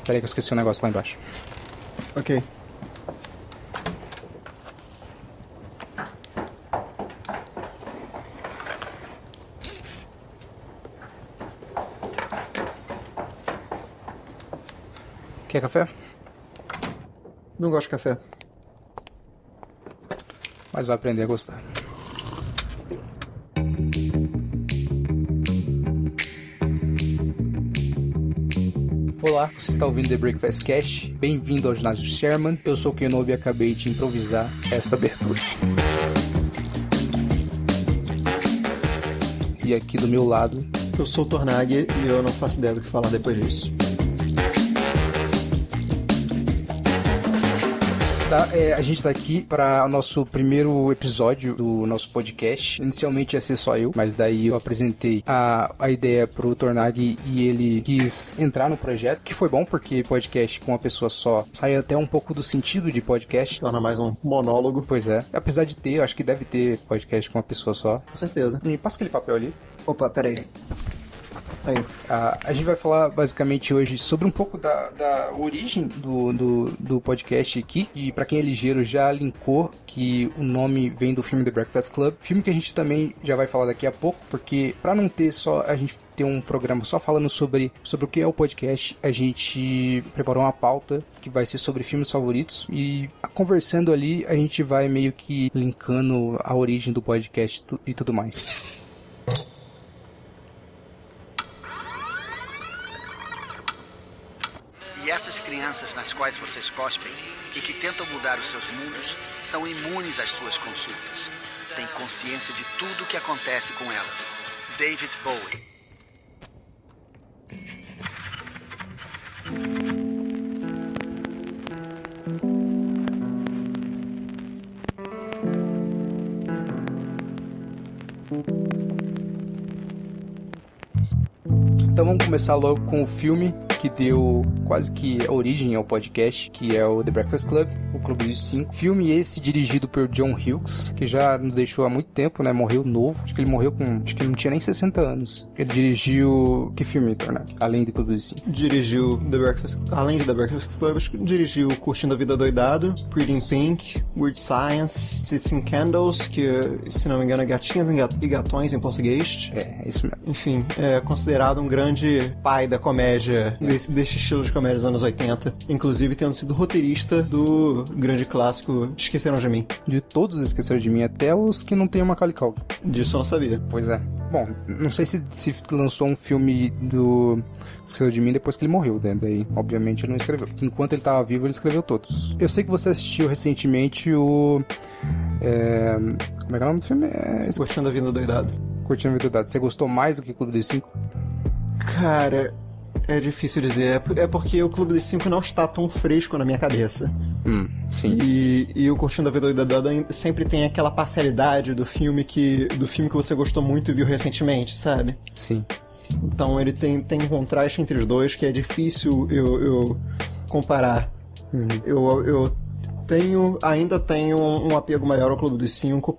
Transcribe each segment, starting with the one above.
Peraí que eu esqueci um negócio lá embaixo. Ok. Quer café? Não gosto de café. Mas vai aprender a gostar. Olá, você está ouvindo The Breakfast Cash. Bem-vindo ao ginásio Sherman. Eu sou o Kenobi e acabei de improvisar esta abertura. E aqui do meu lado... Eu sou o Tornag e eu não faço ideia do que falar depois disso. A gente tá aqui para o nosso primeiro episódio do nosso podcast. Inicialmente ia ser só eu, mas daí eu apresentei a ideia pro Tornag e ele quis entrar no projeto, que foi bom porque podcast com uma pessoa só sai até um pouco do sentido de podcast. Torna mais um monólogo. Pois é. Apesar de ter, eu acho que deve ter podcast com uma pessoa só. Com certeza. E passa aquele papel ali. Opa, peraí. Aí. A gente vai falar basicamente hoje sobre um pouco da origem do podcast aqui. E pra quem é ligeiro já linkou que o nome vem do filme The Breakfast Club. Filme que a gente também já vai falar daqui a pouco, porque pra não ter só a gente ter um programa só falando sobre o que é o podcast, a gente preparou uma pauta que vai ser sobre filmes favoritos. E conversando ali, a gente vai meio que linkando a origem do podcast e tudo mais. E essas crianças nas quais vocês cospem e que tentam mudar os seus mundos são imunes às suas consultas. Têm consciência de tudo o que acontece com elas. David Bowie. Então vamos começar logo com o filme que deu quase que a origem ao podcast, que é o The Breakfast Club, o Clube dos Cinco. Filme esse dirigido por John Hughes, que já nos deixou há muito tempo, né? Morreu novo. Acho que ele morreu acho que ele não tinha nem 60 anos. Ele dirigiu... Que filme, Tornado? Além do Clube dos Cinco. Dirigiu The Breakfast... Além de The Breakfast Club, dirigiu Curtindo a Vida Doidado, Pretty in Pink, Weird Science, Citizen Candles, que, se não me engano, é Gatinhas e Gatões em português. É isso mesmo. Enfim, é considerado um grande pai da comédia, desse estilo de comédia dos anos 80, inclusive tendo sido roteirista do grande clássico Esqueceram de Mim. De todos esqueceram de mim, até os que não tem uma Macaulay Culkin. Disso eu não sabia. Pois é. Bom, não sei se lançou um filme do Esqueceram de Mim depois que ele morreu, né? Daí, obviamente, ele não escreveu. Enquanto ele estava vivo, ele escreveu todos. Eu sei que você assistiu recentemente o... Como é que é o nome do filme? Curtindo a Vida Doidado. Curtindo a Vida Doidado. Você gostou mais do que o Clube dos Cinco? Cara, é difícil dizer. É porque o Clube dos Cinco não está tão fresco na minha cabeça. Sim. E o Curtindo a Vida Doidado sempre tem aquela parcialidade do filme que você gostou muito e viu recentemente, sabe? Sim. Então ele tem um contraste entre os dois que é difícil eu comparar. Eu ainda tenho um apego maior ao Clube dos Cinco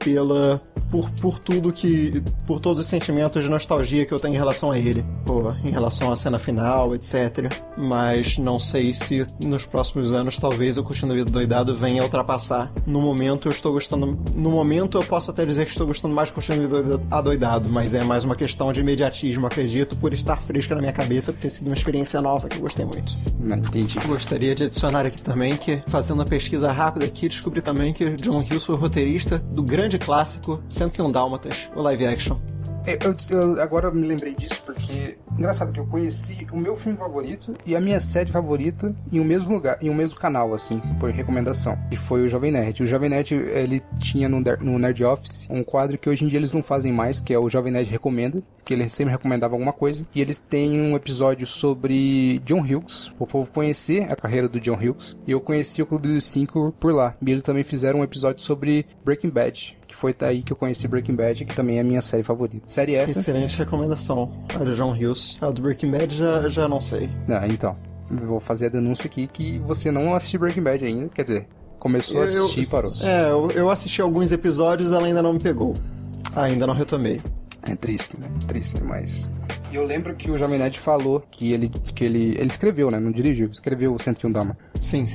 por todos os sentimentos de nostalgia que eu tenho em relação a ele, em relação à cena final, etc. Mas não sei se nos próximos anos talvez o Curtindo a Vida Doidado venha a ultrapassar. No momento eu posso até dizer que estou gostando mais de Curtindo a Vida Doidado, mas é mais uma questão de imediatismo, acredito, por estar fresca na minha cabeça, por ter sido uma experiência nova que eu gostei muito. Entendi. Gostaria de adicionar aqui também que, fazendo a pesquisa rápida aqui, descobri também que John Hughes foi roteirista do grande clássico 101 Dálmatas, o live action. Eu agora me lembrei disso porque... Engraçado que eu conheci o meu filme favorito e a minha série favorita em um mesmo lugar, em um mesmo canal, assim, por recomendação. E foi o Jovem Nerd. O Jovem Nerd, ele tinha no Nerd Office um quadro que hoje em dia eles não fazem mais, que é o Jovem Nerd Recomenda, que ele sempre recomendava alguma coisa. E eles têm um episódio sobre John Hughes, o povo conhecer a carreira do John Hughes. E eu conheci o Clube dos Cinco por lá. E eles também fizeram um episódio sobre Breaking Bad, que foi daí que eu conheci Breaking Bad, que também é a minha série favorita. Série essa... Excelente recomendação. A de John Hughes. A do Breaking Bad já não sei. Então. Eu vou fazer a denúncia aqui que você não assistiu Breaking Bad ainda. Quer dizer, começou a assistir e parou. Eu assisti alguns episódios e ela ainda não me pegou. Ainda não retomei. É triste, né? Triste, mas... E eu lembro que o Jovem Nerd falou que ele escreveu, né? Não dirigiu, escreveu o 101 Dálmatas. Sim.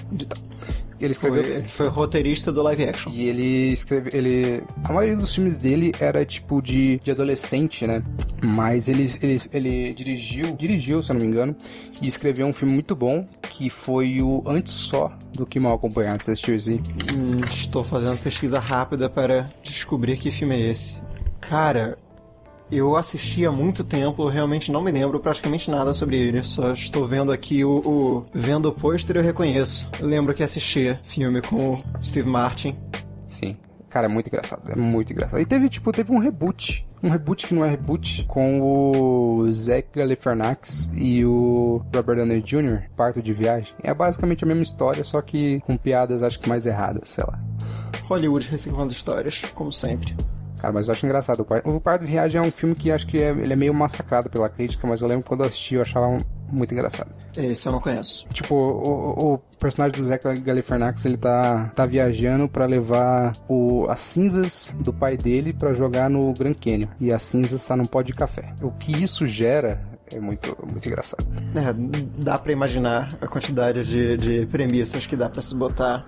Ele escreveu... Ele foi roteirista do live action. E ele escreveu... A maioria dos filmes dele era tipo de adolescente, né? Mas ele dirigiu, se eu não me engano, e escreveu um filme muito bom, que foi o Antes Só do Que Mal Acompanhado. Você assistiu esse? Estou fazendo pesquisa rápida para descobrir que filme é esse. Cara, eu assisti há muito tempo, eu realmente não me lembro praticamente nada sobre ele. Só estou vendo aqui vendo o pôster eu reconheço. Eu lembro que assisti filme com o Steve Martin. Sim. Cara, é muito engraçado. É muito engraçado. E teve um reboot. Um reboot que não é reboot, com o Zach Galifianakis e o Robert Downey Jr., Parto de Viagem. É basicamente a mesma história, só que com piadas, acho que mais erradas, sei lá. Hollywood reciclando histórias, como sempre. Cara, mas eu acho engraçado. O Parto de Viagem é um filme que acho que ele é meio massacrado pela crítica, mas eu lembro que quando eu assisti eu achava muito engraçado. Esse eu não conheço. Tipo, o personagem do Zach Galifianakis, ele tá viajando pra levar as cinzas do pai dele pra jogar no Grand Canyon. E as cinzas tá num pó de café. O que isso gera é muito engraçado. Dá pra imaginar a quantidade de premissas que dá pra se botar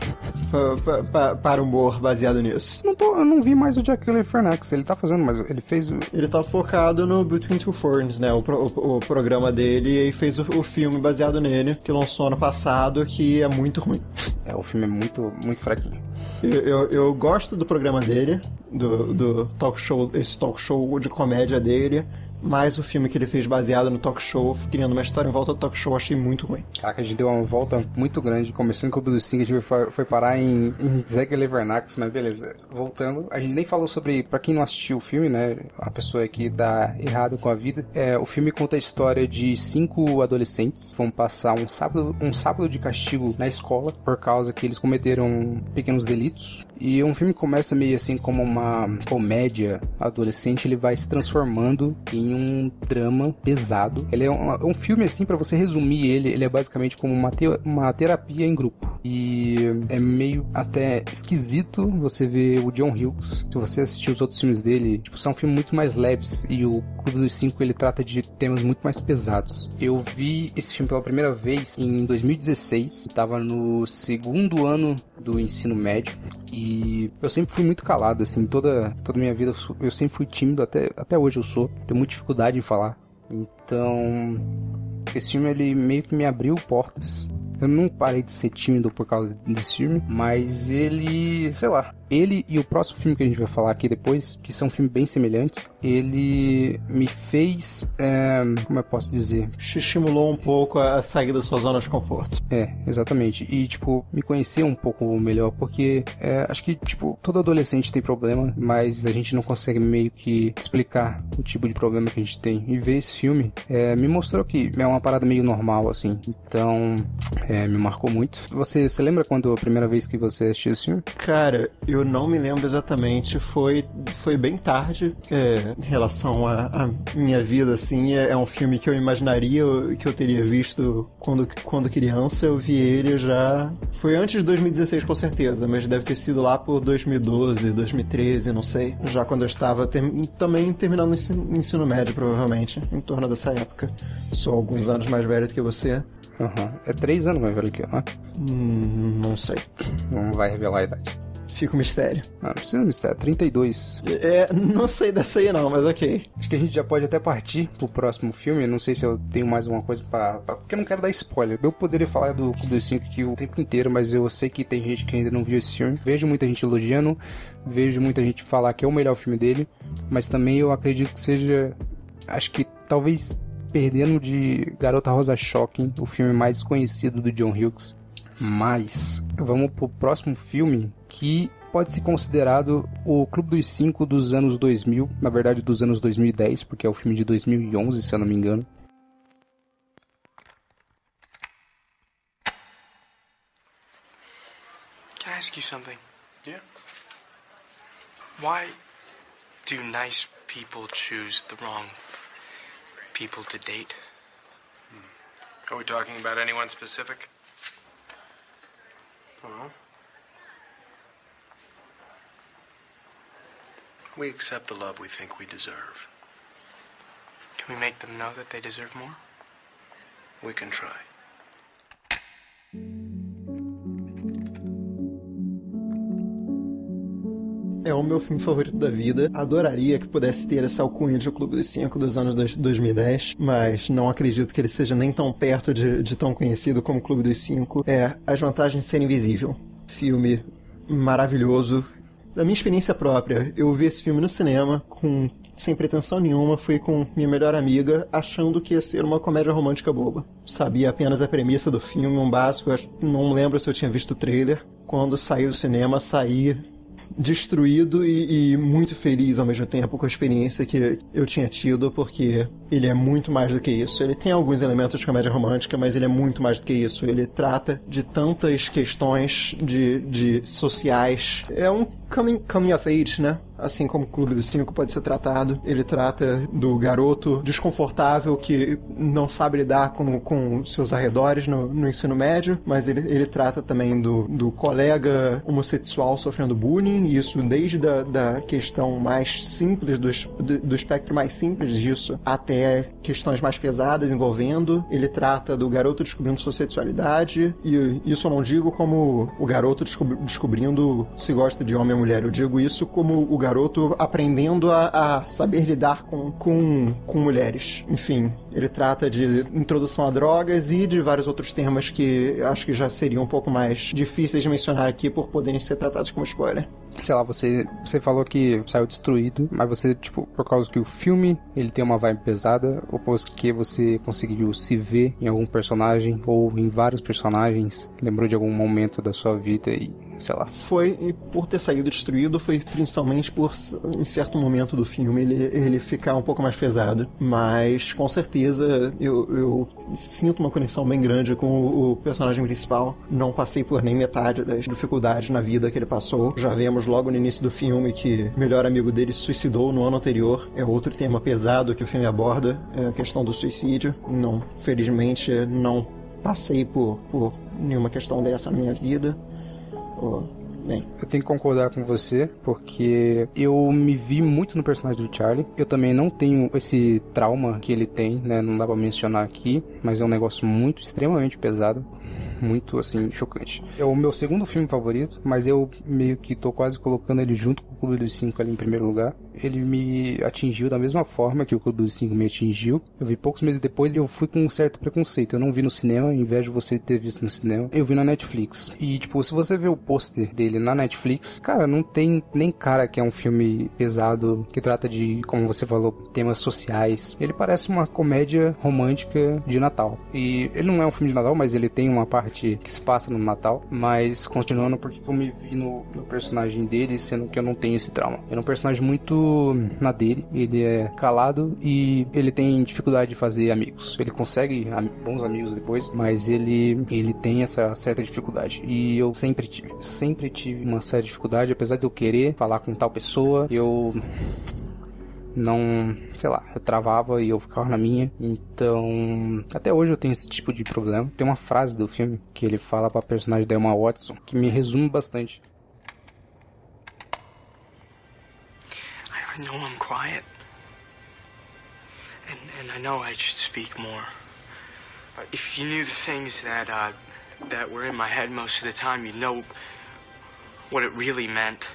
para humor baseado nisso. Eu não vi mais o Zach Galifianakis, ele tá fazendo, mas ele fez o... Ele tá focado no Between Two Ferns, né, o programa dele, e fez o filme baseado nele, que lançou ano passado, que é muito ruim. O filme é muito fraquinho. Eu gosto do programa dele, do talk show, esse talk show de comédia dele, mas o filme que ele fez baseado no talk show, criando uma história em volta do talk show, eu achei muito ruim. Caraca, a gente deu uma volta muito grande, começando com o Clube dos Cinco, a gente foi parar em Zach Galifianakis, mas beleza. Voltando, a gente nem falou sobre, pra quem não assistiu o filme, né, a pessoa que dá errado com a vida, o filme conta a história de 5 adolescentes que vão passar um sábado de castigo na escola, por causa que eles cometeram pequenos delitos. E um filme começa meio assim como uma comédia adolescente, ele vai se transformando em um drama pesado. Ele é um filme assim, pra você resumir ele é basicamente como uma terapia em grupo. E é meio até esquisito você ver o John Hughes. Se você assistir os outros filmes dele, tipo, são filmes muito mais leves, e o Clube dos Cinco ele trata de temas muito mais pesados. Eu vi esse filme pela primeira vez em 2016, tava no segundo ano do ensino médio, e eu sempre fui muito calado, assim, toda a minha vida eu sempre fui tímido, até hoje eu sou, tenho muita dificuldade em falar. Então, esse filme ele meio que me abriu portas. Eu não parei de ser tímido por causa desse filme, mas ele, sei lá, ele e o próximo filme que a gente vai falar aqui depois, que são filmes bem semelhantes, ele me fez, como eu posso dizer? Estimulou um pouco a sair da sua zona de conforto. Exatamente. E, tipo, me conhecer um pouco melhor, porque acho que, tipo, todo adolescente tem problema, mas a gente não consegue meio que explicar o tipo de problema que a gente tem. E ver esse filme me mostrou que é uma parada meio normal, assim. Então, me marcou muito. Você lembra quando a primeira vez que você assistiu esse filme? Cara, eu não me lembro exatamente. Foi bem tarde em relação à minha vida, assim. É um filme que eu imaginaria que eu teria visto quando criança. Eu vi ele já... Foi antes de 2016, com certeza, mas deve ter sido lá por 2012, 2013, não sei. Já quando eu estava também terminando o ensino médio, provavelmente, em torno dessa época. Sou alguns anos mais velho do que você. É 3 anos mais velho que eu, né? Não sei. Não vai revelar a idade. Fica um mistério. Não precisa de mistério, 32. Não sei dessa aí não, mas ok. Acho que a gente já pode até partir pro próximo filme. Não sei se eu tenho mais alguma coisa porque eu não quero dar spoiler. Eu poderia falar do Clube dos Cinco aqui o tempo inteiro, mas eu sei que tem gente que ainda não viu esse filme. Vejo muita gente elogiando, vejo muita gente falar que é o melhor filme dele, mas também eu acredito que seja... Acho que talvez perdendo de Garota Rosa Shocking, o filme mais conhecido do John Hughes. Mas vamos pro próximo filme, que pode ser considerado o Clube dos Cinco dos anos 2000, na verdade dos anos 2010, porque é o filme de 2011, se eu não me engano. Can I ask you something? Yeah. Why do nice people choose the wrong people to date? Are we talking about anyone specific? We accept the love we think we deserve. Can we make them know that they deserve more? We can try. É o meu filme favorito da vida. Adoraria que pudesse ter essa alcunha de O Clube dos Cinco dos anos 2010, mas não acredito que ele seja nem tão perto de tão conhecido como O Clube dos Cinco. É As Vantagens de Ser Invisível. Filme maravilhoso. Da minha experiência própria, eu vi esse filme no cinema sem pretensão nenhuma, fui com minha melhor amiga, achando que ia ser uma comédia romântica boba. Sabia apenas a premissa do filme, um básico, não lembro se eu tinha visto o trailer. Quando saí do cinema, saí destruído e muito feliz ao mesmo tempo com a experiência que eu tinha tido, porque ele é muito mais do que isso. Ele tem alguns elementos de comédia romântica, mas ele é muito mais do que isso. Ele trata de tantas questões de sociais. É um coming of age, né? Assim como o Clube dos Cinco pode ser tratado. Ele trata do garoto desconfortável que não sabe lidar com seus arredores no ensino médio, mas ele trata também do colega homossexual sofrendo bullying, e isso desde da questão mais simples, do espectro mais simples disso, até questões mais pesadas envolvendo. Ele trata do garoto descobrindo sua sexualidade, e isso eu não digo como o garoto descobrindo se gosta de homem ou mulher, eu digo isso como o garoto aprendendo a saber lidar com mulheres. Enfim, ele trata de introdução a drogas e de vários outros temas que acho que já seriam um pouco mais difíceis de mencionar aqui por poderem ser tratados como spoiler. Sei lá, você falou que saiu destruído, mas você, tipo, por causa que o filme, ele tem uma vibe pesada, ou porque você conseguiu se ver em algum personagem, ou em vários personagens, lembrou de algum momento da sua vida e, sei lá. Foi por ter saído destruído, foi principalmente por, em certo momento do filme, ele ficar um pouco mais pesado. Mas, com certeza, eu sinto uma conexão bem grande com o personagem principal. Não passei por nem metade das dificuldades na vida que ele passou. Já vemos logo no início do filme que o melhor amigo dele se suicidou no ano anterior. É outro tema pesado que o filme aborda, é a questão do suicídio. Não, felizmente, não passei por nenhuma questão dessa na minha vida. Bem, eu tenho que concordar com você, porque eu me vi muito no personagem do Charlie. Eu também não tenho esse trauma que ele tem, né? Não dá pra mencionar aqui, mas é um negócio muito, extremamente pesado. Muito, assim, chocante. É o meu segundo filme favorito, mas eu meio que tô quase colocando ele junto com o Clube dos Cinco ali em primeiro lugar. Ele me atingiu da mesma forma que o Clube dos Cinco me atingiu. Eu vi poucos meses depois e eu fui com um certo preconceito. Eu não vi no cinema, invejo você ter visto no cinema. Eu vi na Netflix. E, tipo, se você vê o pôster dele na Netflix, cara, não tem nem cara que é um filme pesado, que trata de, como você falou, temas sociais. Ele parece uma comédia romântica de Natal. E ele não é um filme de Natal, mas ele tem uma parte que se passa no Natal. Mas, continuando, porque eu me vi no personagem dele, sendo que eu não tenho esse trauma. Ele é um personagem muito na dele, ele é calado e ele tem dificuldade de fazer amigos. Ele consegue bons amigos depois, mas ele tem essa certa dificuldade. E eu sempre tive uma certa dificuldade, apesar de eu querer falar com tal pessoa, eu não, sei lá, eu travava e eu ficava na minha. Então, até hoje eu tenho esse tipo de problema. Tem uma frase do filme que ele fala pra personagem da Emma Watson que me resume bastante. I know I'm quiet. And I know I should speak more. But if you knew the things that were in my head most of the time, you'd know what it really meant.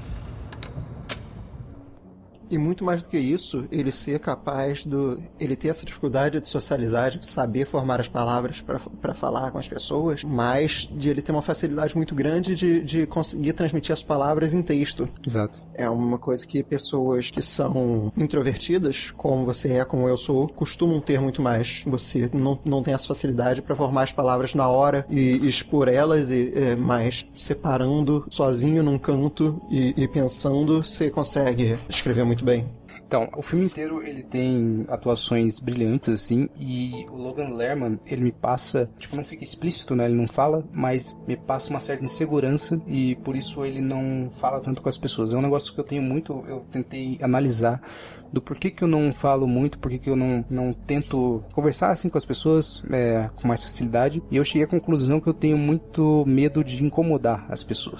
E muito mais do que isso, ele ser capaz ele ter essa dificuldade de socializar, de saber formar as palavras para falar com as pessoas, mas de ele ter uma facilidade muito grande de conseguir transmitir as palavras em texto. Exato. É uma coisa que pessoas que são introvertidas, como você é, como eu sou, costumam ter muito mais. Você não tem essa facilidade para formar as palavras na hora e expor elas, mas separando sozinho num canto e pensando, você consegue escrever muito bem. Então, o filme inteiro ele tem atuações brilhantes, assim, e o Logan Lerman, ele me passa, tipo, não fica explícito, né, ele não fala, mas me passa uma certa insegurança e por isso ele não fala tanto com as pessoas. É um negócio que eu tenho muito, eu tentei analisar do porquê que eu não falo muito, porquê que eu não tento conversar assim com as pessoas com mais facilidade, e eu cheguei à conclusão que eu tenho muito medo de incomodar as pessoas.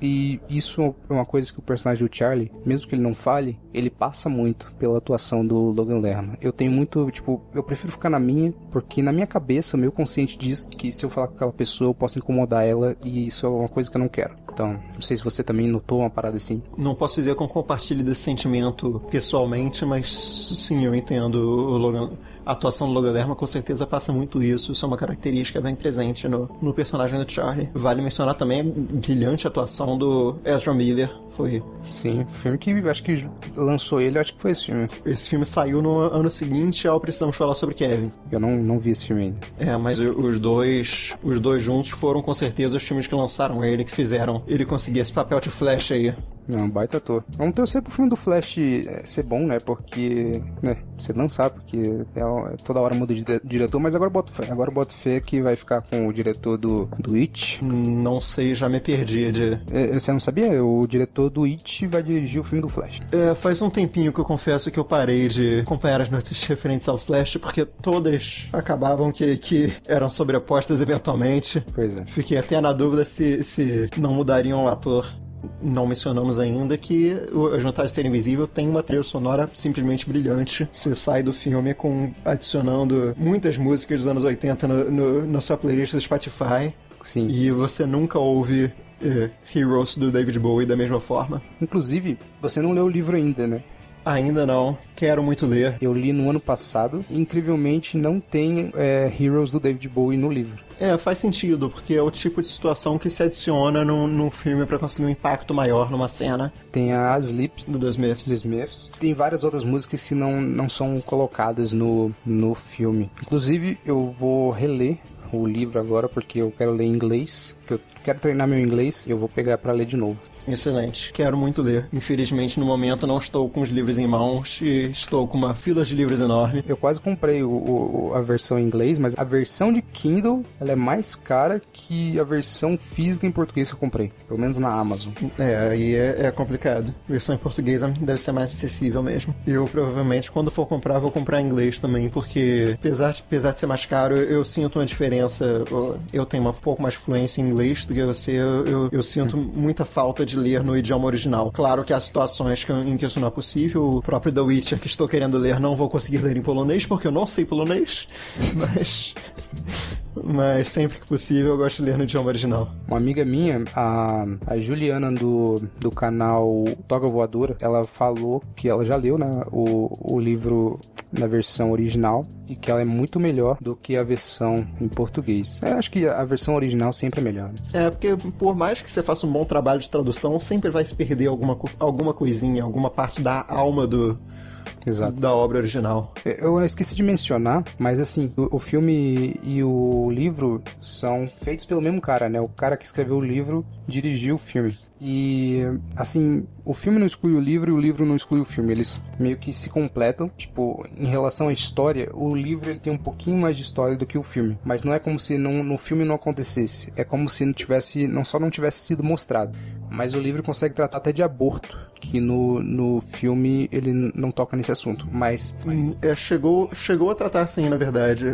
E isso é uma coisa que o personagem do Charlie, mesmo que ele não fale, ele passa muito pela atuação do Logan Lerman. Eu tenho muito, tipo, eu prefiro ficar na minha, porque na minha cabeça, o meu consciente diz que se eu falar com aquela pessoa, eu posso incomodar ela, e isso é uma coisa que eu não quero. Então, não sei se você também notou uma parada assim. Não posso dizer que eu compartilho desse sentimento pessoalmente, mas sim, eu entendo o Logan. A atuação do Logan Lerman com certeza passa muito isso. Isso é uma característica bem presente no personagem do Charlie. Vale mencionar também a brilhante atuação do Ezra Miller. Foi... Sim, o filme que acho que lançou ele, acho que foi esse filme. Esse filme saiu no ano seguinte ao Precisamos Falar Sobre Kevin. Eu não vi esse filme ainda. Mas os dois juntos foram com certeza os filmes que lançaram ele, que fizeram ele conseguir esse papel de Flash aí. Não, baita ator. Vamos torcer pro filme do Flash ser bom, né? Porque, né? Ser lançar, porque toda hora muda de diretor, mas agora boto fé. Agora boto fé que vai ficar com o diretor do It. Não sei, já me perdi de... Você não sabia? O diretor do It vai dirigir o filme do Flash. Faz um tempinho que eu confesso que eu parei de acompanhar as notícias referentes ao Flash, porque todas acabavam que eram sobrepostas eventualmente. Pois é. Fiquei até na dúvida se não mudariam o ator. Não mencionamos ainda que As Vantagens de Ser Invisível tem uma trilha sonora simplesmente brilhante. Você sai do filme adicionando muitas músicas dos anos 80 na sua playlist do Spotify. Sim. E você nunca ouve Heroes do David Bowie da mesma forma. Inclusive, você não leu o livro ainda, né? Ainda não. Quero muito ler. Eu li no ano passado e, incrivelmente, não tem Heroes do David Bowie no livro. Faz sentido, porque é o tipo de situação que se adiciona num filme pra conseguir um impacto maior numa cena. Tem a Sleep do The Smiths. Tem várias outras músicas que não são colocadas no filme. Inclusive, eu vou reler o livro agora porque eu quero ler em inglês, que eu quero treinar meu inglês e eu vou pegar pra ler de novo. Excelente. Quero muito ler. Infelizmente, no momento, não estou com os livros em mãos e estou com uma fila de livros enorme. Eu quase comprei a versão em inglês, mas a versão de Kindle, ela é mais cara que a versão física em português que eu comprei. Pelo menos na Amazon. Aí é complicado. A versão em português deve ser mais acessível mesmo. Eu, provavelmente, quando for comprar, vou comprar em inglês também, porque, apesar de ser mais caro, eu sinto uma diferença. Eu tenho um pouco mais fluência em inglês do que você. Eu sinto muita falta de ler no idioma original. Claro que há situações em que isso não é possível. O próprio The Witcher que estou querendo ler não vou conseguir ler em polonês porque eu não sei polonês, mas sempre que possível eu gosto de ler no idioma original. Uma amiga minha, a Juliana do canal Toga Voadora, ela falou que ela já leu, né, o livro na versão original e que ela é muito melhor do que a versão em português. Eu acho que a versão original sempre é melhor, né? Porque por mais que você faça um bom trabalho de tradução, sempre vai se perder alguma coisinha, alguma parte da alma Exato. Da obra original. Eu esqueci de mencionar, mas assim, o filme e o livro são feitos pelo mesmo cara, né? O cara que escreveu o livro dirigiu o filme. E, assim, o filme não exclui o livro e o livro não exclui o filme. Eles meio que se completam. Tipo, em relação à história, o livro ele tem um pouquinho mais de história do que o filme. Mas não é como se no filme não acontecesse. É como se não tivesse sido mostrado. Mas o livro consegue tratar até de aborto, que no filme ele não toca nesse assunto. Mas... chegou a tratar sim, na verdade.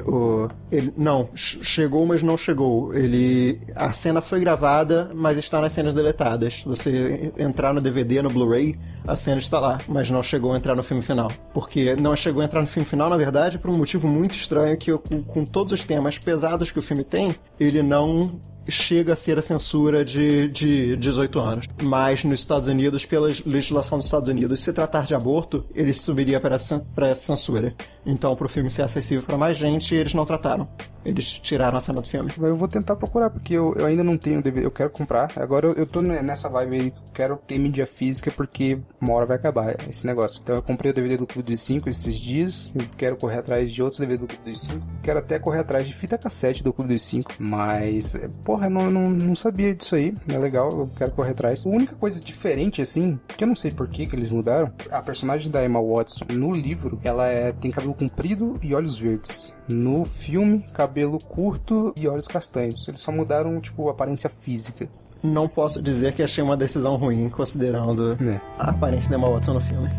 Chegou, mas não chegou. A cena foi gravada, mas está nas cenas deletadas. Você entrar no DVD, no Blu-ray, a cena está lá, mas não chegou a entrar no filme final. Porque não chegou a entrar no filme final, na verdade, por um motivo muito estranho, que com todos os temas pesados que o filme tem, ele não chega a ser a censura de 18 anos. Mas nos Estados Unidos, pela legislação dos Estados Unidos, se tratar de aborto, ele subiria para essa censura. Então, para o filme ser acessível para mais gente, eles não trataram. Eles tiraram a cena do filme. Eu vou tentar procurar, porque eu ainda não tenho DVD. Eu quero comprar. Agora eu tô nessa vibe aí. Eu quero ter mídia física, porque uma hora vai acabar esse negócio. Então eu comprei o DVD do Clube dos 5 esses dias. Eu quero correr atrás de outros DVD do Clube dos 5. Quero até correr atrás de fita cassete do Clube dos 5. Mas, porra, eu não sabia disso aí. É legal, eu quero correr atrás. A única coisa diferente, assim, que eu não sei por que eles mudaram, a personagem da Emma Watson no livro, ela tem cabelo comprido e olhos verdes. No filme, cabelo curto e olhos castanhos. Eles só mudaram, tipo, a aparência física. Não posso dizer que achei uma decisão ruim, considerando a aparência da Emma Watson no filme.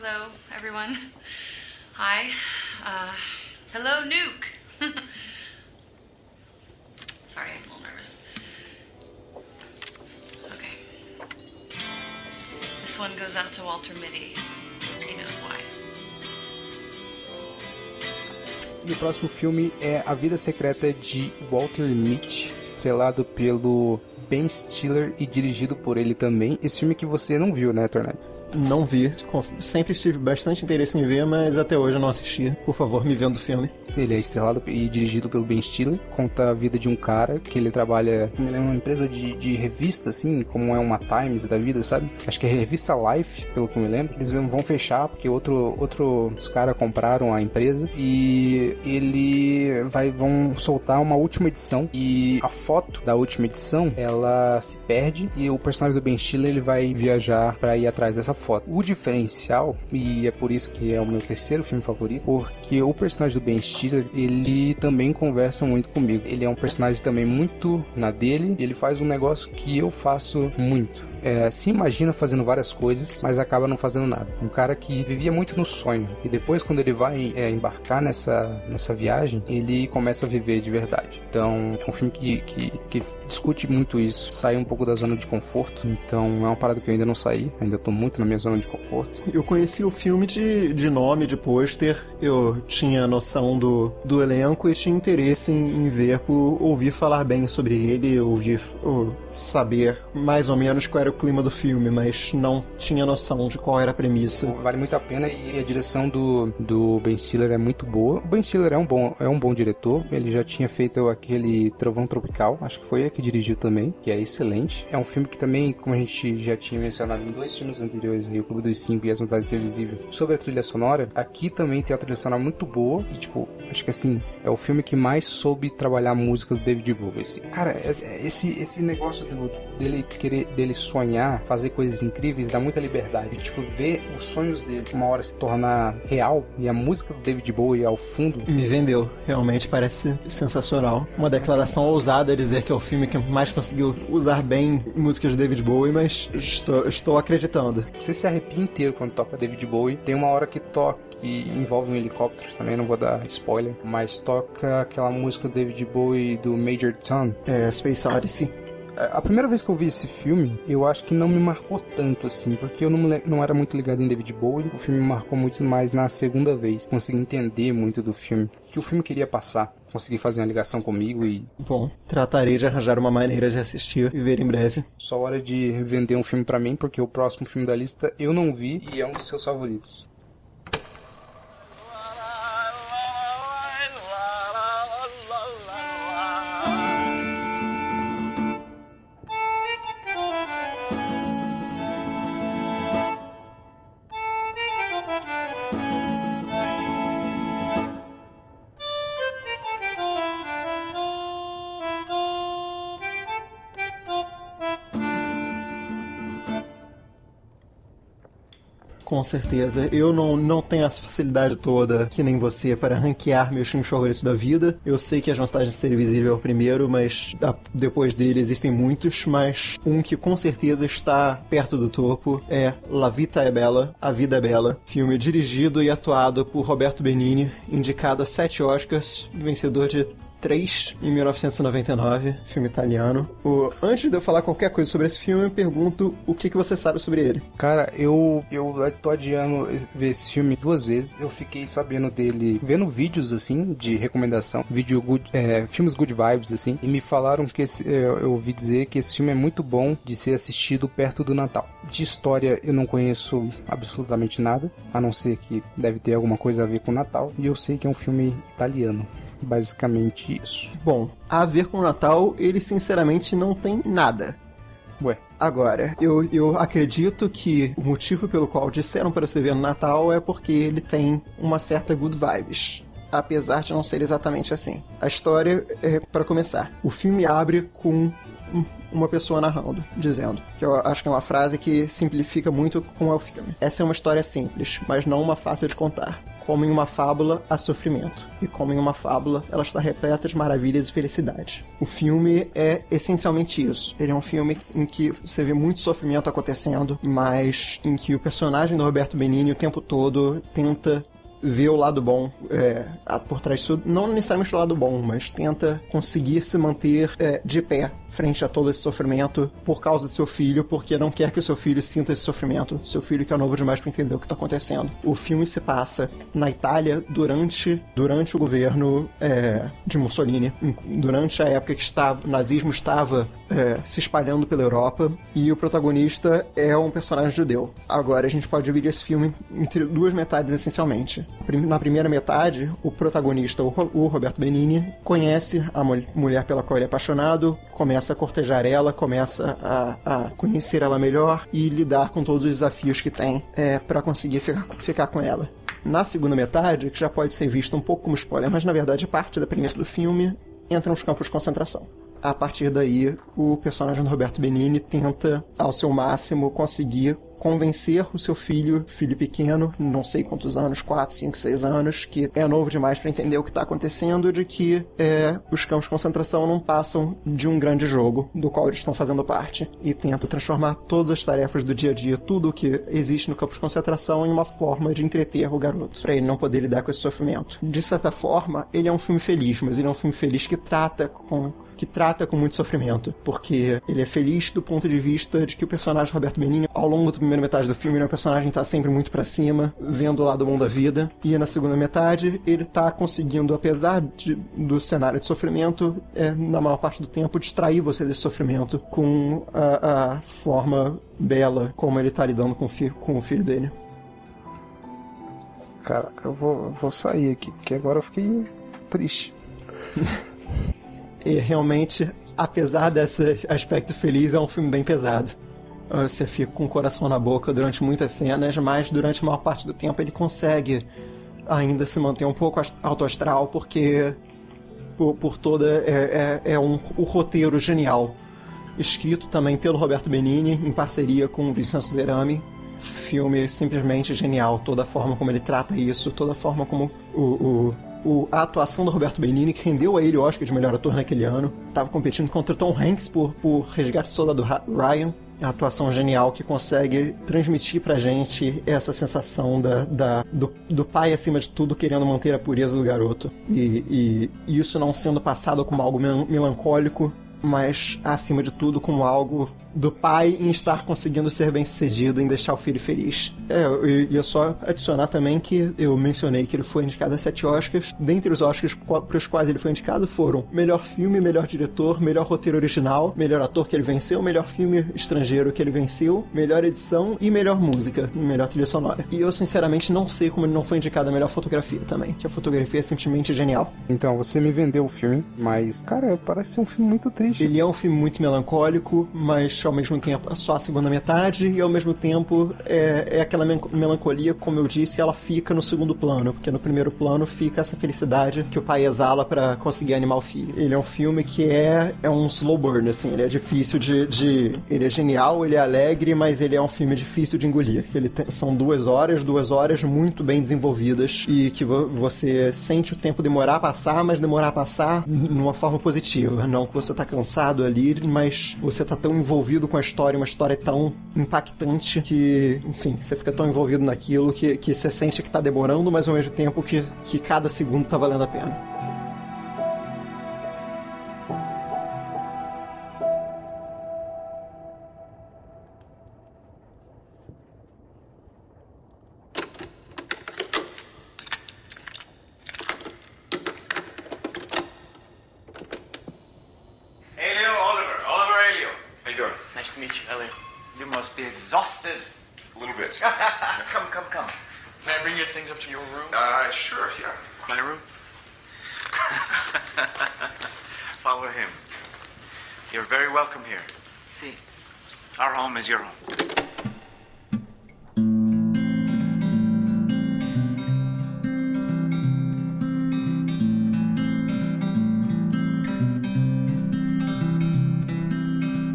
Hello, everyone. Hi. Hello, Nuke. Sorry, I'm a little nervous. Okay. This one goes out to Walter Mitty. He knows why. E o próximo filme é A Vida Secreta de Walter Mitty, estrelado pelo Ben Stiller e dirigido por ele também. Esse filme que você não viu, né, Tornado? Não vi. Sempre tive bastante interesse em ver, mas até hoje eu não assisti. Por favor, me venda o filme. Ele é estrelado e dirigido pelo Ben Stiller. Conta a vida de um cara que ele trabalha em uma empresa de revista, assim, como é uma Times da vida, sabe? Acho que é a revista Life, pelo que eu me lembro. Eles vão fechar porque outros caras compraram a empresa e vão soltar uma última edição. E a foto da última edição, ela se perde e o personagem do Ben Stiller, ele vai viajar pra ir atrás dessa foto. O diferencial, e é por isso que é o meu terceiro filme favorito, porque o personagem do Ben Stiller, ele também conversa muito comigo. Ele é um personagem também muito na dele, e ele faz um negócio que eu faço muito. Se imagina fazendo várias coisas, mas acaba não fazendo nada. Um cara que vivia muito no sonho, e depois quando ele vai embarcar nessa viagem, ele começa a viver de verdade. Então é um filme que discute muito isso, sai um pouco da zona de conforto. Então é uma parada que eu ainda não saí, ainda tô muito na minha zona de conforto. Eu conheci o filme de nome, de pôster, eu tinha noção do elenco e tinha interesse em ver por ouvir falar bem sobre ele, saber mais ou menos qual era o clima do filme, mas não tinha noção de qual era a premissa. Vale muito a pena e a direção do Ben Stiller é muito boa. O Ben Stiller é um bom diretor, ele já tinha feito aquele Trovão Tropical, acho que foi ele que dirigiu também, que é excelente. É um filme que também, como a gente já tinha mencionado em 2 filmes anteriores, aí, O Clube dos 5 e As Vantagens de Ser Visível, sobre a trilha sonora, aqui também tem uma trilha sonora muito boa e, tipo, acho que assim, é o filme que mais soube trabalhar a música do David Bowie, assim. Cara, esse negócio dele sonhar, fazer coisas incríveis, dá muita liberdade. Tipo, ver os sonhos dele uma hora se tornar real e a música do David Bowie ao fundo. Me vendeu. Realmente parece sensacional. Uma declaração ousada dizer que é o filme que mais conseguiu usar bem músicas do David Bowie, mas estou acreditando. Você se arrepia inteiro quando toca David Bowie. Tem uma hora que toca que envolve um helicóptero, também não vou dar spoiler, mas toca aquela música do David Bowie do Major Tom. Space Odyssey. A primeira vez que eu vi esse filme, eu acho que não me marcou tanto assim, porque eu não era muito ligado em David Bowie. O filme me marcou muito mais na segunda vez. Consegui entender muito do filme, o que o filme queria passar. Consegui fazer uma ligação comigo e... Bom, tratarei de arranjar uma maneira de assistir e ver em breve. Só hora de vender um filme pra mim, porque o próximo filme da lista eu não vi e é um dos seus favoritos. Com certeza. Eu não tenho essa facilidade toda, que nem você, para ranquear meus filmes favoritos da vida. Eu sei que As Vantagens de Ser Invisível é o primeiro, mas depois dele existem muitos, mas um que com certeza está perto do topo é La Vita è Bella, A Vida é Bela. Filme dirigido e atuado por Roberto Benigni, indicado a 7 Oscars, vencedor de 3 em 1999, filme italiano. Antes de eu falar qualquer coisa sobre esse filme, eu pergunto o que você sabe sobre ele. Cara, eu tô adiando ver esse filme 2 vezes. Eu fiquei sabendo dele, vendo vídeos, assim, de recomendação, filmes good vibes, assim, e me falaram que eu ouvi dizer que esse filme é muito bom de ser assistido perto do Natal. De história, eu não conheço absolutamente nada, a não ser que deve ter alguma coisa a ver com o Natal, e eu sei que é um filme italiano. Basicamente isso. Bom, a ver com o Natal, ele sinceramente não tem nada. Ué. Agora, eu acredito que o motivo pelo qual disseram para você ver no Natal é porque ele tem uma certa good vibes. Apesar de não ser exatamente assim. A história, para começar, o filme abre com uma pessoa narrando, dizendo, que eu acho que é uma frase que simplifica muito como é o filme. Essa é uma história simples, mas não uma fácil de contar. Como em uma fábula, há sofrimento. E como em uma fábula, ela está repleta de maravilhas e felicidade. O filme é essencialmente isso. Ele é um filme em que você vê muito sofrimento acontecendo, mas em que o personagem do Roberto Benigni o tempo todo tenta ver o lado bom por trás disso, não necessariamente o lado bom, mas tenta conseguir se manter de pé frente a todo esse sofrimento por causa do seu filho, porque não quer que o seu filho sinta esse sofrimento. Seu filho que é novo demais para entender o que está acontecendo. O filme se passa na Itália durante o governo de Mussolini, durante a época que o nazismo estava se espalhando pela Europa, e o protagonista é um personagem judeu. Agora, a gente pode dividir esse filme entre duas metades, essencialmente. Na primeira metade, o protagonista, o Roberto Benigni, conhece a mulher pela qual ele é apaixonado, começa a cortejar ela, começa a conhecer ela melhor e lidar com todos os desafios que tem para conseguir ficar com ela. Na segunda metade, que já pode ser visto um pouco como spoiler, mas na verdade é parte da premissa do filme, entra nos campos de concentração. A partir daí, o personagem do Roberto Benigni tenta, ao seu máximo, conseguir convencer o seu filho pequeno, não sei quantos anos, 4, 5, 6 anos, que é novo demais para entender o que está acontecendo, de que os campos de concentração não passam de um grande jogo do qual eles estão fazendo parte, e tenta transformar todas as tarefas do dia a dia, tudo o que existe no campo de concentração, em uma forma de entreter o garoto, para ele não poder lidar com esse sofrimento. De certa forma, ele é um filme feliz, mas ele é um filme feliz que trata com muito sofrimento, porque ele é feliz do ponto de vista de que o personagem Roberto Benigni, ao longo da primeira metade do filme, ele é um personagem que tá sempre muito pra cima, vendo o lado bom da vida, e na segunda metade ele tá conseguindo, apesar do cenário de sofrimento, na maior parte do tempo, distrair você desse sofrimento com a forma bela como ele tá lidando com o filho dele. Caraca, eu vou sair aqui, porque agora eu fiquei triste. E realmente, apesar desse aspecto feliz, é um filme bem pesado. Você fica com o coração na boca durante muitas cenas, mas durante a maior parte do tempo ele consegue ainda se manter um pouco alto astral, porque por toda o roteiro genial, escrito também pelo Roberto Benigni, em parceria com o Vincenzo Zerami. Filme simplesmente genial, toda a forma como ele trata isso, toda a forma como a atuação do Roberto Benigni, que rendeu a ele o Oscar de melhor ator naquele ano. Estava competindo contra Tom Hanks por Resgate do Soldado Ryan. A atuação genial que consegue transmitir pra gente essa sensação do pai, acima de tudo, querendo manter a pureza do garoto. E isso não sendo passado como algo melancólico, mas, acima de tudo, como algo do pai em estar conseguindo ser bem-sucedido, em deixar o filho feliz. Eu ia só adicionar também que eu mencionei que ele foi indicado a 7 Oscars. Dentre os Oscars para os quais ele foi indicado foram melhor filme, melhor diretor, melhor roteiro original, melhor ator que ele venceu, melhor filme estrangeiro que ele venceu, melhor edição e melhor música, melhor trilha sonora. E eu, sinceramente, não sei como ele não foi indicado a melhor fotografia também, que a fotografia é simplesmente genial. Então, você me vendeu o filme, mas, cara, parece ser um filme muito triste. Ele é um filme muito melancólico, mas ao mesmo tempo só a segunda metade, e ao mesmo tempo é aquela melancolia, como eu disse, ela fica no segundo plano, porque no primeiro plano fica essa felicidade que o pai exala pra conseguir animar o filho. Ele é um filme que é um slow burn, assim, ele é difícil ele é genial, ele é alegre, mas ele é um filme difícil de engolir. São 2 horas muito bem desenvolvidas, e que você sente o tempo demorar a passar, mas demorar a passar numa forma positiva, não que você tá cansado ali, mas você tá tão envolvido com a história, uma história tão impactante que, enfim, você fica tão envolvido naquilo que você sente que tá demorando, mas ao mesmo tempo que cada segundo tá valendo a pena. Nice to meet you, Elliot. You must be exhausted. A little bit. Come. May I bring your things up to your room? Sure, yeah. My room? Follow him. You're very welcome here. See. Our home is your home.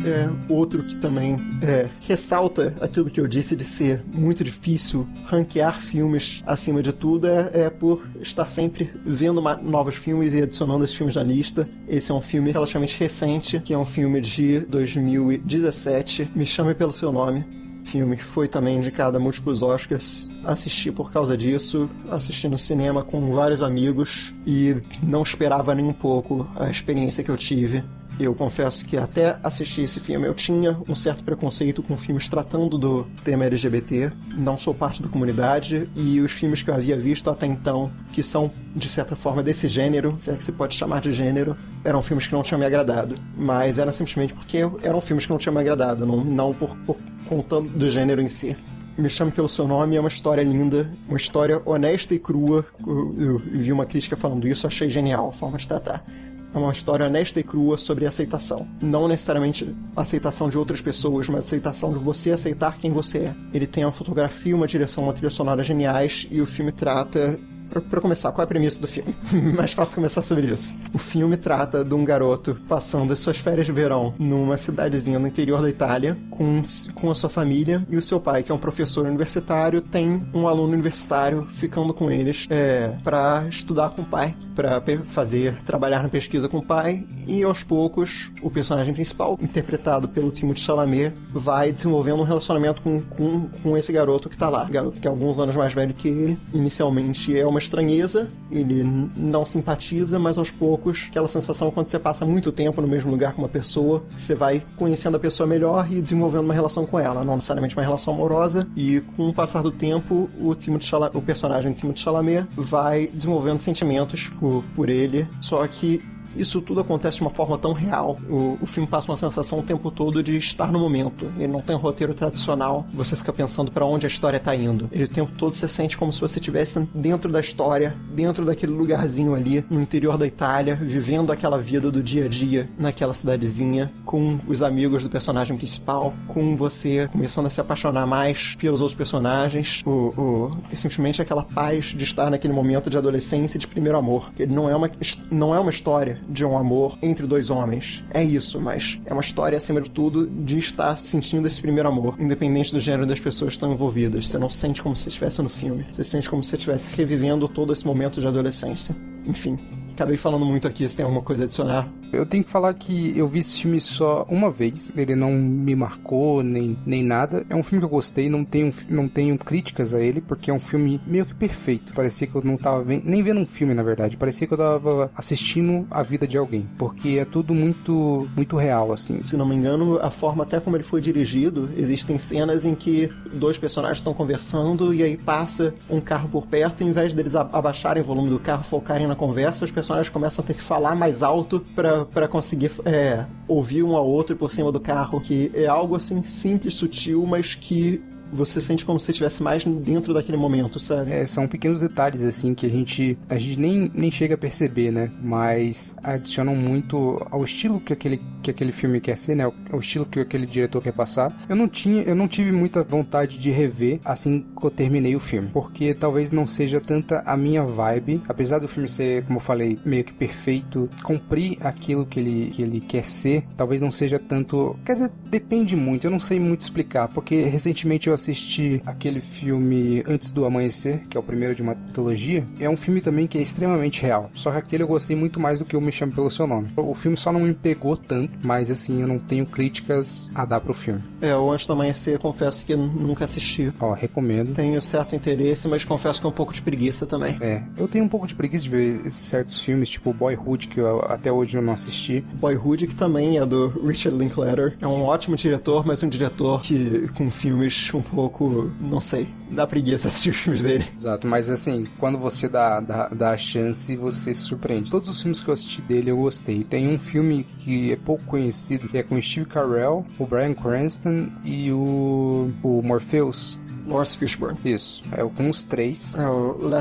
é outro que também ressalta aquilo que eu disse de ser muito difícil ranquear filmes acima de tudo, é por estar sempre vendo novos filmes e adicionando esses filmes na lista. Esse é um filme relativamente recente, que é um filme de 2017, Me Chame Pelo Seu Nome. Filme que foi também indicado a múltiplos Oscars. Assisti por causa disso, assisti no cinema com vários amigos e não esperava nem um pouco a experiência que eu tive. Eu confesso que até assistir esse filme eu tinha um certo preconceito com filmes tratando do tema LGBT. Não sou parte da comunidade e os filmes que eu havia visto até então, que são, de certa forma, desse gênero, se é que se pode chamar de gênero, eram filmes que não tinham me agradado. Mas era simplesmente porque eram filmes que não tinham me agradado, não por conta do gênero em si. Me Chame Pelo Seu Nome é uma história linda, uma história honesta e crua. Eu vi uma crítica falando isso, achei genial a forma de tratar. É uma história honesta e crua sobre aceitação. Não necessariamente aceitação de outras pessoas, mas aceitação de você aceitar quem você é. Ele tem uma fotografia, uma direção, uma trilha sonora geniais, e o filme trata... Pra começar, qual é a premissa do filme? Mais fácil começar sobre isso. O filme trata de um garoto passando as suas férias de verão numa cidadezinha no interior da Itália com a sua família, e o seu pai, que é um professor universitário, tem um aluno universitário ficando com eles pra estudar com o pai, pra trabalhar na pesquisa com o pai, e aos poucos o personagem principal, interpretado pelo Timothée Chalamet, vai desenvolvendo um relacionamento com esse garoto que tá lá. Garoto que é alguns anos mais velho que ele. Inicialmente é uma estranheza, ele não simpatiza, mas aos poucos, aquela sensação quando você passa muito tempo no mesmo lugar com uma pessoa, você vai conhecendo a pessoa melhor e desenvolvendo uma relação com ela, não necessariamente uma relação amorosa, e com o passar do tempo, o personagem Timothée Chalamet vai desenvolvendo sentimentos por ele, só que isso tudo acontece de uma forma tão real. O filme passa uma sensação o tempo todo de estar no momento. Ele não tem um roteiro tradicional. Você fica pensando pra onde a história tá indo. Ele o tempo todo você sente como se você estivesse dentro da história, dentro daquele lugarzinho ali, no interior da Itália, vivendo aquela vida do dia a dia, naquela cidadezinha, com os amigos do personagem principal, com você começando a se apaixonar mais pelos outros personagens. E simplesmente aquela paz de estar naquele momento de adolescência e de primeiro amor. Ele não é uma história de um amor entre dois homens. É isso, mas é uma história, acima de tudo, de estar sentindo esse primeiro amor, independente do gênero das pessoas que estão envolvidas. Você não sente como se estivesse no filme. Você sente como se estivesse revivendo todo esse momento de adolescência. Enfim, acabei falando muito aqui. Se tem alguma coisa a adicionar? Eu tenho que falar que eu vi esse filme só uma vez. Ele não me marcou nem nada. É um filme que eu gostei. Não tenho críticas a ele, porque é um filme meio que perfeito. Parecia que eu não tava nem vendo um filme, na verdade. Parecia que eu tava assistindo a vida de alguém, porque é tudo muito, muito real, assim. Se não me engano, a forma até como ele foi dirigido, existem cenas em que dois personagens estão conversando e aí passa um carro por perto, e ao invés deles abaixarem o volume do carro, focarem na conversa, os personagens começam a ter que falar mais alto pra conseguir ouvir um ao outro por cima do carro, que é algo assim simples, sutil, mas que você sente como se você estivesse mais dentro daquele momento, sabe? São pequenos detalhes, assim, que a gente nem chega a perceber, né? Mas adicionam muito ao estilo que aquele filme quer ser, né? Ao estilo que aquele diretor quer passar. Eu não tive muita vontade de rever assim que eu terminei o filme, porque talvez não seja tanta a minha vibe. Apesar do filme ser, como eu falei, meio que perfeito, cumprir aquilo que ele quer ser, talvez não seja tanto... Quer dizer, depende muito, eu não sei muito explicar, porque recentemente eu assisti aquele filme Antes do Amanhecer, que é o primeiro de uma trilogia. É um filme também que é extremamente real, só que aquele eu gostei muito mais do que o Me Chame Pelo Seu Nome. O filme só não me pegou tanto, mas assim, eu não tenho críticas a dar pro filme. O Antes do Amanhecer, confesso que eu nunca assisti. Recomendo. Tenho certo interesse, mas confesso que é um pouco de preguiça também. Eu tenho um pouco de preguiça de ver esses certos filmes, tipo Boyhood, que até hoje eu não assisti. Boyhood, que também é do Richard Linklater. É um ótimo diretor, mas um diretor que com filmes um pouco, não sei, dá preguiça assistir os filmes dele. Exato, mas assim, quando você dá a chance, você se surpreende. Todos os filmes que eu assisti dele eu gostei. Tem um filme que é pouco conhecido, que é com Steve Carell, o Bryan Cranston e o Morpheus. Lawrence Fishburne. Isso, com os três. O Last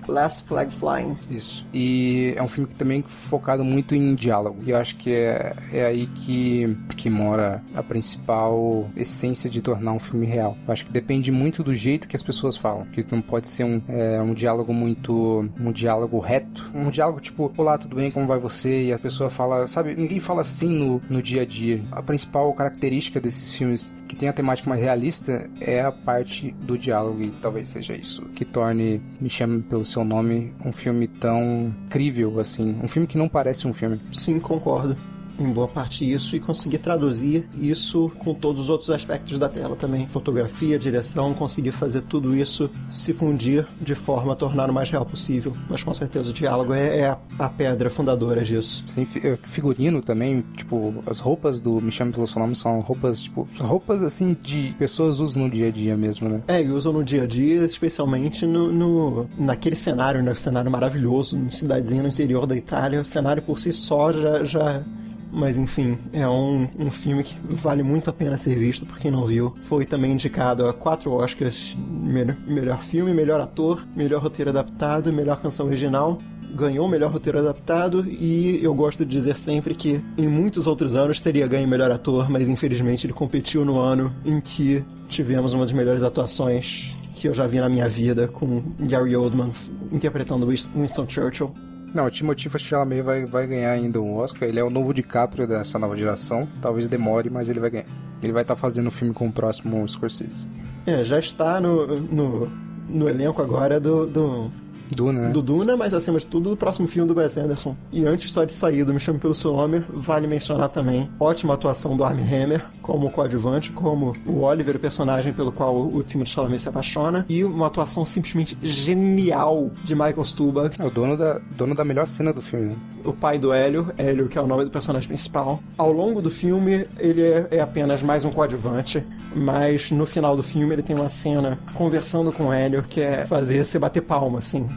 Last Flag Flying. Isso. E é um filme que também focado muito em diálogo. E eu acho que é aí que mora a principal essência de tornar um filme real. Eu acho que depende muito do jeito que as pessoas falam. Que não pode ser um diálogo muito... um diálogo reto. Um diálogo tipo, olá, tudo bem? Como vai você? E a pessoa fala... Sabe, ninguém fala assim no dia a dia. A principal característica desses filmes que tem a temática mais realista é a parte do diálogo. E talvez seja isso que torne Me Chame Pelo Seu Nome um filme tão incrível, assim. Um filme que não parece um filme. Sim, concordo. Em boa parte isso, e conseguir traduzir isso com todos os outros aspectos da tela também. Fotografia, direção, conseguir fazer tudo isso se fundir de forma a tornar o mais real possível. Mas com certeza o diálogo é a pedra fundadora disso. Sim, figurino também, tipo, as roupas do Me Chame Pelo Seu Nome são roupas, tipo, roupas assim de pessoas usam no dia a dia mesmo, né? E usam no dia a dia, especialmente naquele cenário, né? O cenário maravilhoso, uma cidadezinha no interior da Itália. O cenário por si só já... Mas enfim, é um filme que vale muito a pena ser visto por quem não viu. Foi também indicado a 4 Oscars: melhor filme, melhor ator, melhor roteiro adaptado, melhor canção original. Ganhou o melhor roteiro adaptado, e eu gosto de dizer sempre que em muitos outros anos teria ganho melhor ator, mas infelizmente ele competiu no ano em que tivemos uma das melhores atuações que eu já vi na minha vida, com Gary Oldman interpretando Winston Churchill. Não, o Timothée Chalamet vai ganhar ainda um Oscar. Ele é o novo DiCaprio dessa nova geração. Talvez demore, mas ele vai ganhar. Ele vai estar fazendo o filme com o próximo Scorsese. Já está no elenco agora do Duna, né? Do Duna, mas acima de tudo do próximo filme do Wes Anderson. E antes só de sair do Me Chame Pelo Seu Nome, vale mencionar também ótima atuação do Armie Hammer como coadjuvante, como o Oliver, o personagem pelo qual o Timothée Chalamet se apaixona, e uma atuação simplesmente genial de Michael Stuhlbarg. É o dono da melhor cena do filme, né? O pai do Hélio, que é o nome do personagem principal. Ao longo do filme, ele é apenas mais um coadjuvante, mas no final do filme ele tem uma cena conversando com o Hélio que é fazer você bater palma, assim.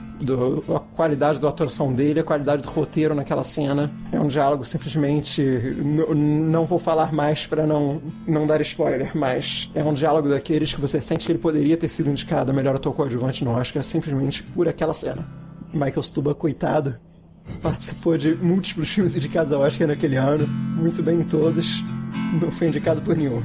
A qualidade da atuação dele, a qualidade do roteiro naquela cena. É um diálogo simplesmente... Não vou falar mais pra não dar spoiler, mas é um diálogo daqueles que você sente que ele poderia ter sido indicado a melhor ator coadjuvante no Oscar simplesmente por aquela cena. Michael Stuhlbarg, coitado, participou de múltiplos filmes indicados ao Oscar naquele ano, muito bem em todos, não foi indicado por nenhum.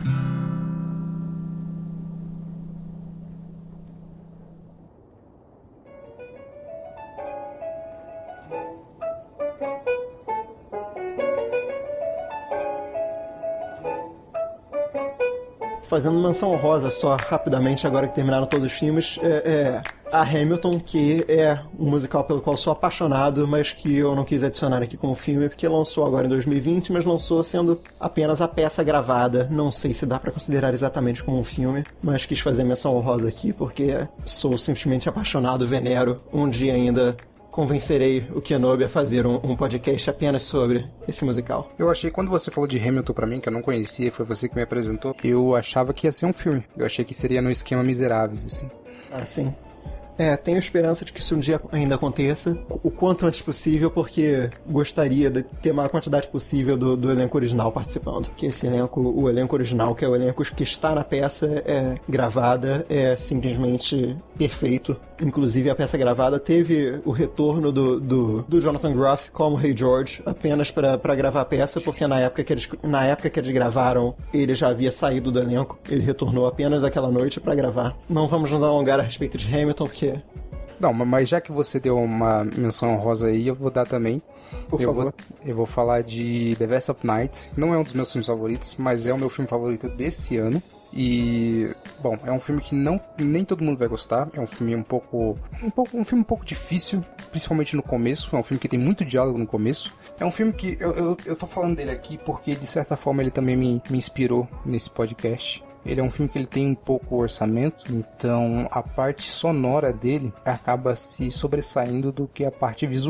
Fazendo menção honrosa só rapidamente, agora que terminaram todos os filmes, a Hamilton, que é um musical pelo qual sou apaixonado, mas que eu não quis adicionar aqui como filme, porque lançou agora em 2020, mas lançou sendo apenas a peça gravada. Não sei se dá pra considerar exatamente como um filme, mas quis fazer menção honrosa aqui, porque sou simplesmente apaixonado, venero. Um dia ainda convencerei o Kenobi a fazer um podcast apenas sobre esse musical. Eu achei, quando você falou de Hamilton pra mim, que eu não conhecia, foi você que me apresentou, eu achava que ia ser um filme. Eu achei que seria no esquema Miseráveis, assim. Ah, sim. Tenho esperança de que isso um dia ainda aconteça, o quanto antes possível, porque gostaria de ter a maior quantidade possível do elenco original participando. Que esse elenco, o elenco original, que é o elenco que está na peça gravada, é simplesmente perfeito. Inclusive, a peça gravada teve o retorno do Jonathan Groff como Rei George, apenas para gravar a peça, porque na época que eles gravaram, ele já havia saído do elenco. Ele retornou apenas aquela noite para gravar. Não vamos nos alongar a respeito de Hamilton, porque... Não, mas já que você deu uma menção honrosa aí, eu vou dar também. Por favor. Eu vou falar de The Vast of Night. Não é um dos meus filmes favoritos, mas é o meu filme favorito desse ano. E, bom, é um filme que nem todo mundo vai gostar. É um filme um filme um pouco difícil, principalmente no começo. É um filme que tem muito diálogo no começo. É um filme que eu tô falando dele aqui porque, de certa forma, ele também me inspirou nesse podcast. Ele é um filme que ele tem um pouco orçamento, então a parte sonora dele acaba se sobressaindo do que a parte visual.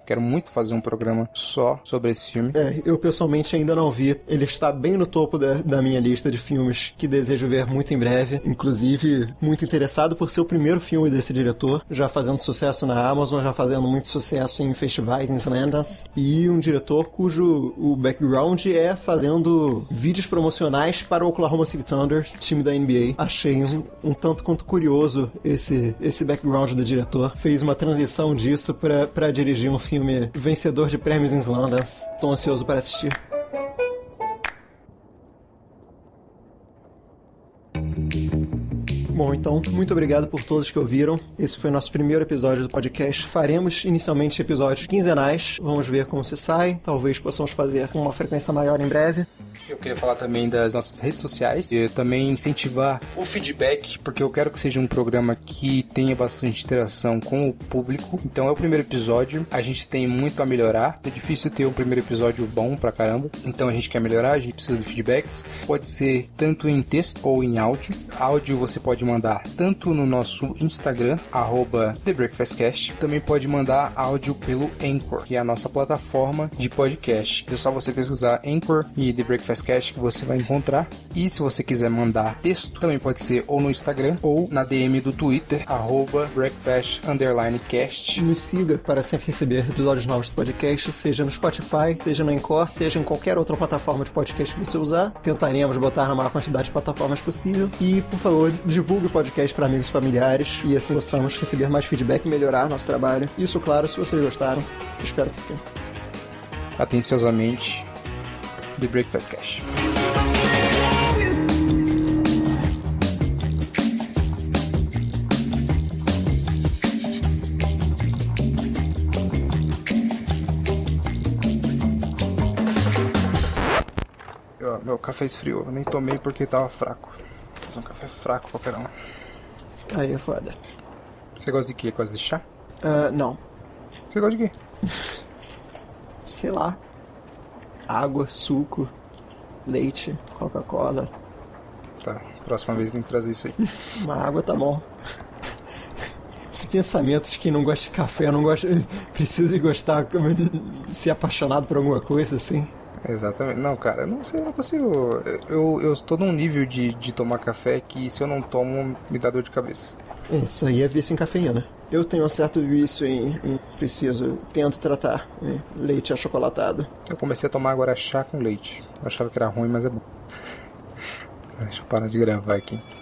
Quero muito fazer um programa só sobre esse filme. Eu pessoalmente ainda não vi. Ele está bem no topo da minha lista de filmes que desejo ver muito em breve. Inclusive, muito interessado por ser o primeiro filme desse diretor, já fazendo sucesso na Amazon, já fazendo muito sucesso em festivais, em Sundance. E um diretor cujo o background é fazendo vídeos promocionais para o Oklahoma City Thunder, time da NBA. Achei um tanto quanto curioso esse background do diretor. Fez uma transição disso para dirigir um filme vencedor de prêmios em Sundance. Estou ansioso para assistir. Bom, então, muito obrigado por todos que ouviram. Esse foi o nosso primeiro episódio do podcast. Faremos inicialmente episódios quinzenais. Vamos ver como se sai. Talvez possamos fazer com uma frequência maior em breve. Eu queria falar também das nossas redes sociais e também incentivar o feedback, porque eu quero que seja um programa que tenha bastante interação com o público. Então é o primeiro episódio, a gente tem muito a melhorar. É difícil ter um primeiro episódio bom pra caramba, então a gente quer melhorar, a gente precisa de feedbacks. Pode ser tanto em texto ou em áudio. Áudio você pode mandar tanto no nosso Instagram, @TheBreakfastCast. Também pode mandar áudio pelo Anchor, que é a nossa plataforma de podcast. É só você pesquisar Anchor e The Breakfast Cast que você vai encontrar. E se você quiser mandar texto, também pode ser ou no Instagram ou na DM do Twitter, @breakfast_cast. Nos siga para sempre receber episódios novos do podcast, seja no Spotify, seja no Anchor, seja em qualquer outra plataforma de podcast que você usar. Tentaremos botar na maior quantidade de plataformas possível. E, por favor, divulgue o podcast para amigos e familiares, e assim possamos receber mais feedback e melhorar nosso trabalho. Isso, claro, se vocês gostaram. Espero que sim. Atenciosamente, The Breakfast Cash. Meu café esfriou, eu nem tomei porque tava fraco. Vou fazer um café fraco pra caramba. Aí é foda. Você gosta de quê? Gosta de chá? Não. Você gosta de quê? Sei lá. Água, suco, leite, Coca-Cola. Tá, próxima vez tem que trazer isso aí. Uma água tá bom. Esse pensamento de quem não gosta de café, não gosta, precisa de gostar, ser apaixonado por alguma coisa assim. Exatamente. Não, cara, eu não sei, eu não consigo. Eu estou num nível de tomar café que se eu não tomo, me dá dor de cabeça. Isso aí é vício em cafeína. Eu tenho um certo vício em tento tratar leite achocolatado. Eu comecei a tomar agora chá com leite. Eu achava que era ruim, mas é bom. Deixa eu parar de gravar aqui.